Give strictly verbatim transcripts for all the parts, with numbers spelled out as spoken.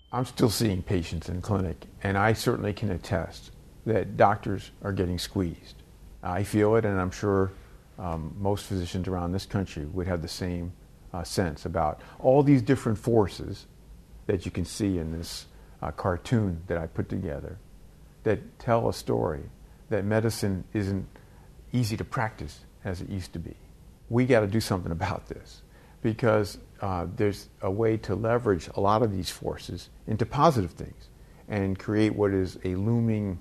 I'm still seeing patients in clinic, and I certainly can attest that doctors are getting squeezed. I feel it, and I'm sure um, most physicians around this country would have the same uh, sense about all these different forces that you can see in this uh, cartoon that I put together that tell a story that medicine isn't easy to practice as it used to be. We got to do something about this, because uh, there's a way to leverage a lot of these forces into positive things and create what is a looming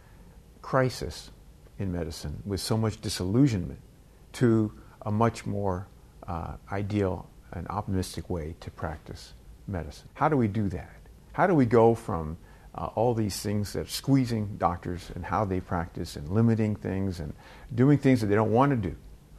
crisis in medicine with so much disillusionment to a much more uh, ideal and optimistic way to practice medicine. How do we do that? How do we go from uh, all these things that are squeezing doctors and how they practice and limiting things and doing things that they don't want to do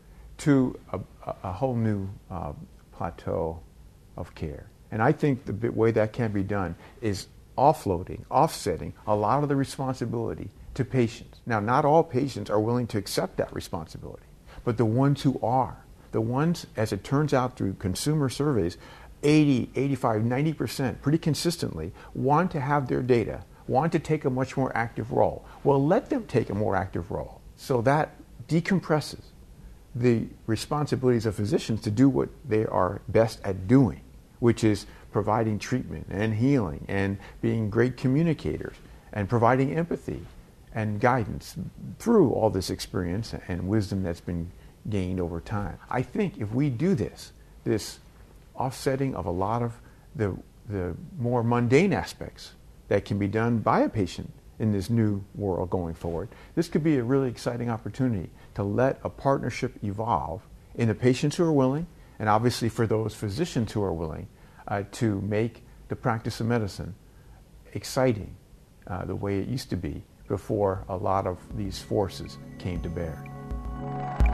to a, a whole new uh, plateau of care? And I think the bit way that can be done is offloading, offsetting a lot of the responsibility to patients. Now, not all patients are willing to accept that responsibility, but the ones who are, the ones, as it turns out through consumer surveys, eighty, eighty-five, ninety percent pretty consistently want to have their data, want to take a much more active role. Well, let them take a more active role. So that decompresses the responsibilities of physicians to do what they are best at doing, which is providing treatment and healing and being great communicators and providing empathy and guidance through all this experience and wisdom that's been gained over time. I think if we do this, this offsetting of a lot of the, the more mundane aspects that can be done by a patient in this new world going forward, this could be a really exciting opportunity to let a partnership evolve in the patients who are willing, and obviously for those physicians who are willing, uh, to make the practice of medicine exciting uh, the way it used to be before a lot of these forces came to bear.